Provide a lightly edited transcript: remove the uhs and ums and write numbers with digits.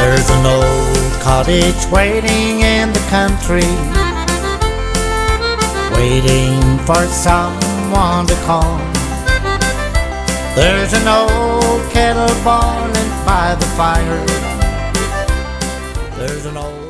There's an old cottage waiting in the country, waiting for someone to call. There's an old kettle boiling by the fire. There's an old